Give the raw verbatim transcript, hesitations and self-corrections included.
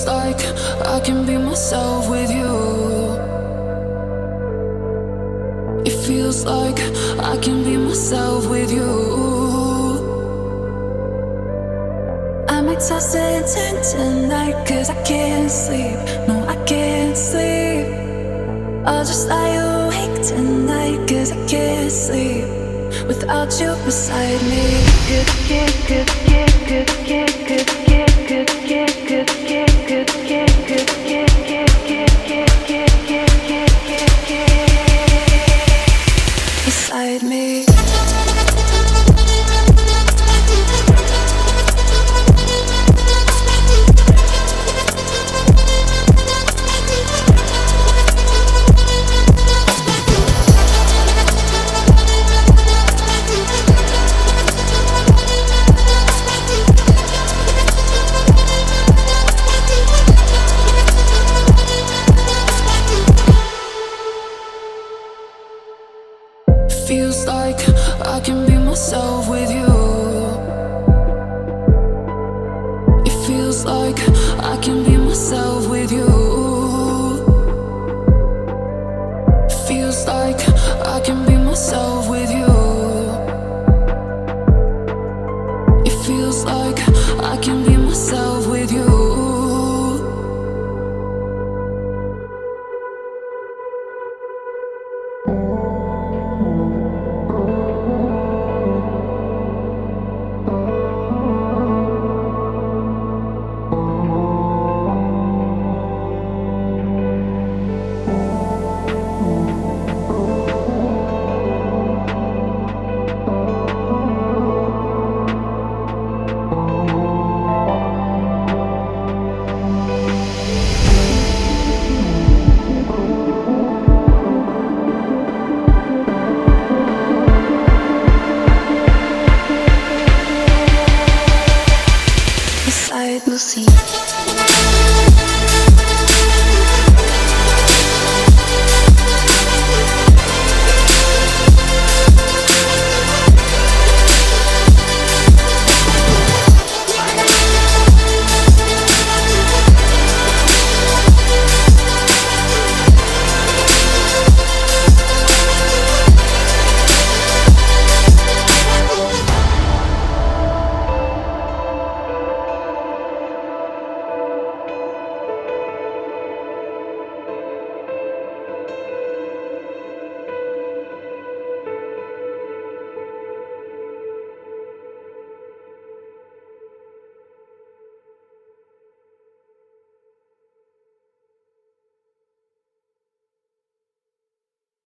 like I can be myself with you. It feels like I can be myself with you. I'm exhausted and turn tonight, cause I can't sleep. No, I can't sleep. I'll just lie awake tonight, cause I can't sleep without you beside me. Good, good, good, good, good, good, good, good, good, good, good, good, good, good.